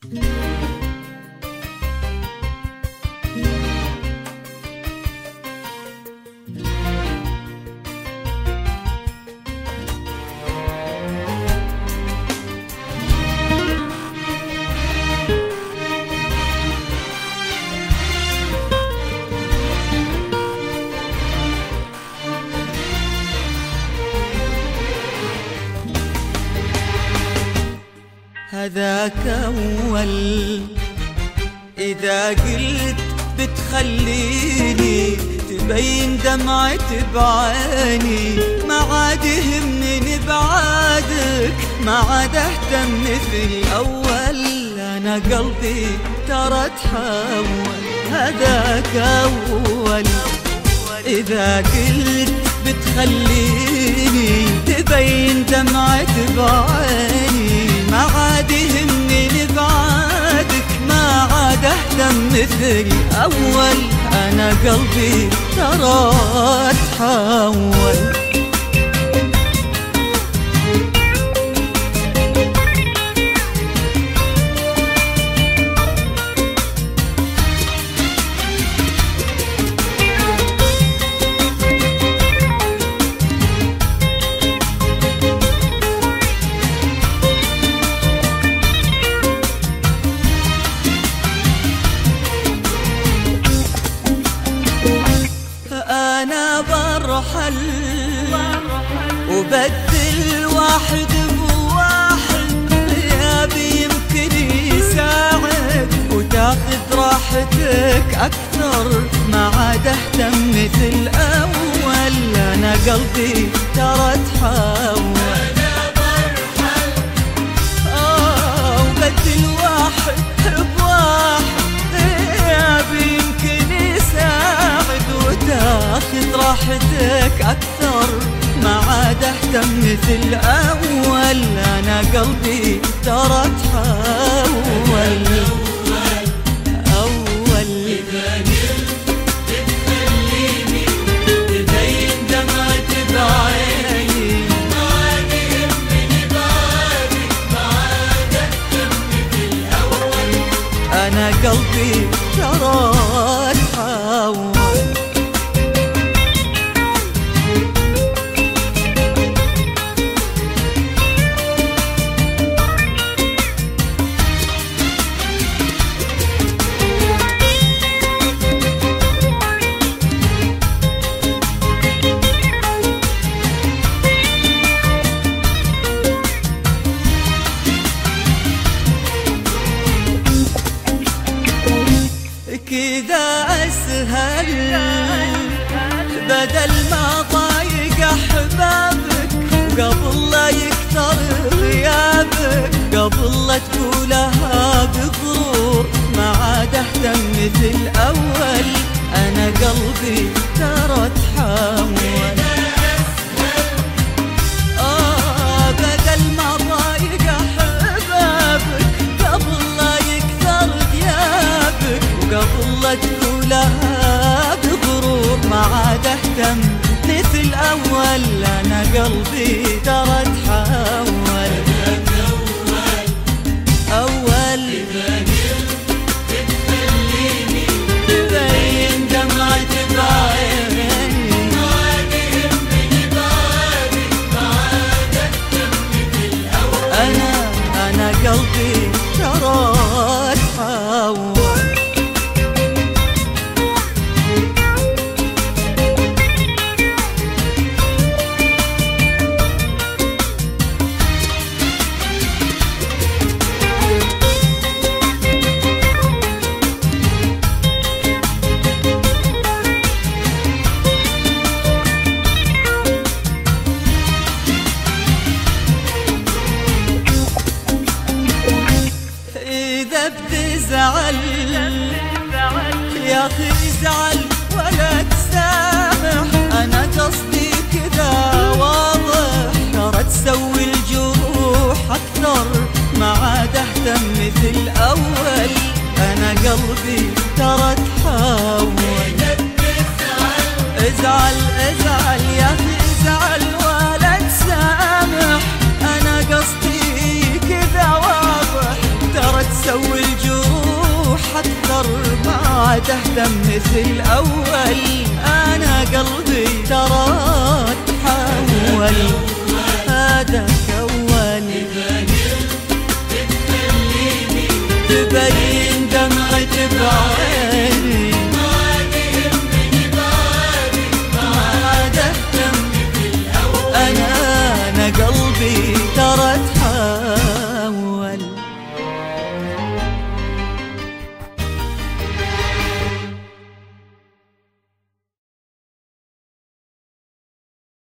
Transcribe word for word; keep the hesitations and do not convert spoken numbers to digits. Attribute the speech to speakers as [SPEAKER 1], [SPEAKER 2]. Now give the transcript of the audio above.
[SPEAKER 1] هذاك أول إذا قلت بتخليني تبين دمعة بعيني، ما عاد يهمني بعادك، ما عاد اهتم مثل الأول. أنا قلبي ترى تحول. هذاك أول إذا قلت بتخليني تبين دمعة بعيني، ما عاد يهمني بعادك، ما عاد اهتم مثل اول. انا قلبي ترى تحول. أنا برحل وبدل واحد بواحد، غيابي يمكن يساعد وتاخذ راحتك أكثر، ما عاد أهتم مثل أول. أنا قلبي ترى تحول. أنا برحل آه وبدل واحد بواحد، غيابي يمكن يساعد وتاخذ راحتك أكثر، ما عاد أهتم مثل أول. أنا قلبي ترى تحول. أول إذا قلت بتخليني تبين دمعة بعيني، ما عاد يهمني بعدك، ما عاد أهتم مثل أول. أنا قلبي ترى تحول. كذا أسهل بدل ما ضايق أحبابك، قبل لا يكثر غيابك، قبل لا تقولها بغرور، ما عاد أهتم مثل أول. أنا قلبي ترى تحول. آه بدل ما ضايق أحبابك، قبل لا يكثر غيابك، وقبل لا تقولها بغرور، ما عاد اهتم مثل اول. انا قلبي ترى تحول. اول اذا قلت بتخليني تبين دمعة بعيني، ما عاد يهمني بعدك، ما عاد اهتم مثل اول. انا انا قلبي ترى تحول. إذا بتزعل يا أخي ازعل ولا تسامح، أنا قصدي كذا واضح، ترى تسوي الجروح أكثر، ما عاد أهتم مثل أول. أنا قلبي ترى تحول. ازعل ازعل يا أخي ازعل ولا تسامح، أنا قصدي كذا واضح، ترى تسوي ما تهتم مثل أول. أنا قلبي ترى تحول هذاك أول. تبين دمعة بعين